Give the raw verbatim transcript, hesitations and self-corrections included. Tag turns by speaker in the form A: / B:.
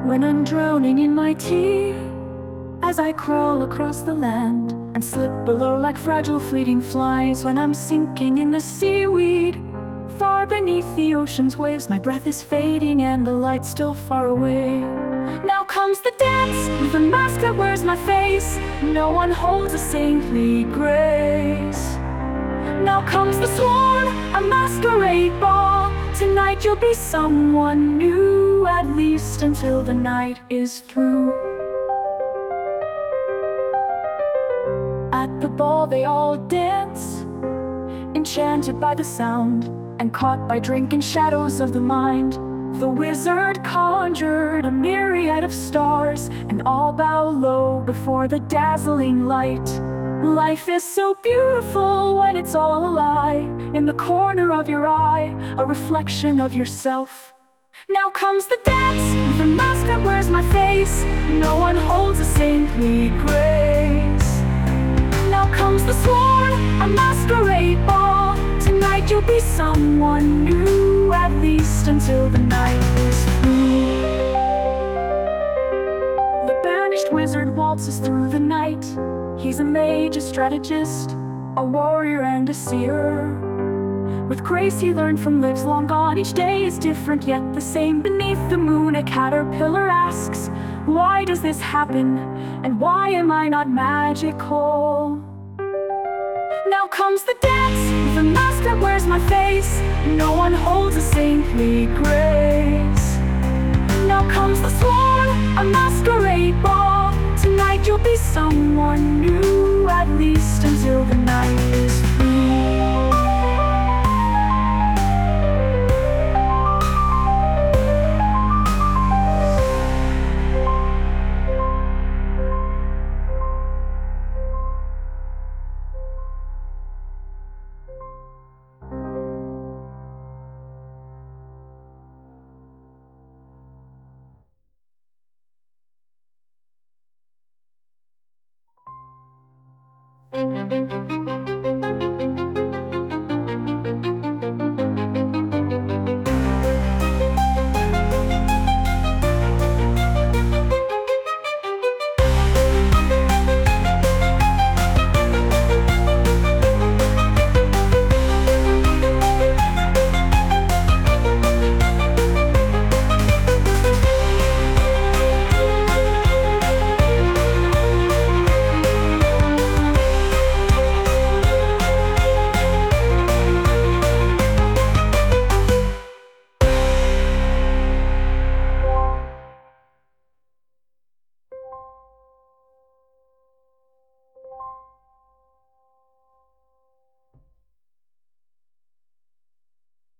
A: when I'm drowning in my tea, as I crawl across the land and slip below like fragile fleeting flies, when I'm sinking in the seaweed far beneath the ocean's waves, my breath is fading and the light's still far away. Now comes the dance, the mask that wears my face. No one holds a saintly grace. Now comes the swan, a masquerade ball. Tonight you'll be someone new, at least until the night is through. At the ball they all dance, enchanted by the sound, and caught by drinking shadows of the mind. The wizard conjured a myriad of stars, and all bow low before the dazzling light. Life is so beautiful when it's all a lie. In the corner of your eye, a reflection of yourself. Now comes the dance, the mask that wears my face. No one holds a saintly grace. Now comes the swan, a masquerade ball. Tonight you'll be someone new, at least until the night is through. The banished wizard waltzes through the night. He's a mage, a strategist, a warrior and a seer. With grace he learned from lives long gone. Each day is different yet the same. Beneath the moon a caterpillar asks, why does this happen? And why am I not magical? Now comes the dance, the mask that wears my face. No one holds a saintly grace. Now comes the swan, a masquerade ball. Tonight you'll be someone new, at least until the night is through. Thank you.